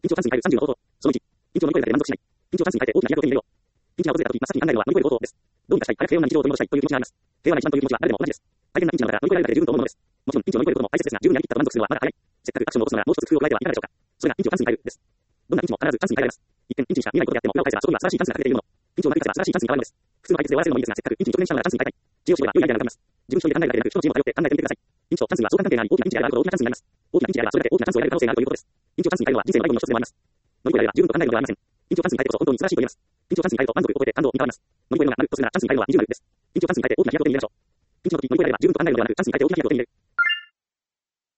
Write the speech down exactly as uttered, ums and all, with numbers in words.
緊張感に変えるさんじゅうの方法。そのいち、緊張を乗り越えるだけで満足しない。緊張感に変えて大きな飛躍を手に入れよう。ピンチが訪れたとき、真っ先に考えるのは乗り越える方法です。どうにかしたい、早く平穏な日常を取り戻したいという気持ちがあります。平和な一番という気持ちは誰でも同じです。大変なピンチなのだから乗り越えられるだけで十分と思うのです。もちろんピンチを乗り越えることも大切ですが、十分やりきったと満足するのはまだ早い。せっかくアクションを起こすならもう一つ工夫を加えてはいかがでしょうか。それがピンチをチャンスに変えるです。どんなピンチも必ずチャンスに変えられます。一見ピンチにしか見えないことであっても裏を返せばそこには素晴らしいチャンスが隠れているもの。ピンチを乗り越えたら素晴らしいチャンスに変わるのです。普通の解決で終わらせるのもいいですが、せっかくピンチに直面したのならチャンスに変えたい。知恵を絞れば良いアイデアが浮かびます。自分一人で考えるだけでなく、人の知恵も頼って考えてみてください。ピンチとチャンスには相関関係があり、大きなピンチであれば大きなチャンスになります。大きなピンチであればそれだけ大きなチャンスを得られる可能性があるということです。ピンチをチャンスに変えるのは人生の醍醐味の一つでもあります。乗り越えられれば十分と考えるのではありません。ピンチをチャンスに変えてこそ本当に素晴らしいと言えます。ピンチをチャンスに変えると満足を超えて感動に変わります。乗り越えるのがあるとするならチャンスに変えるのは二重丸です。ピンチをチャンスに変えて大きな飛躍を手に入れましょう。ピンチの時乗り越えられれば十分と考えるのではなく、チャンスに変えて大きな飛躍を手に入れる。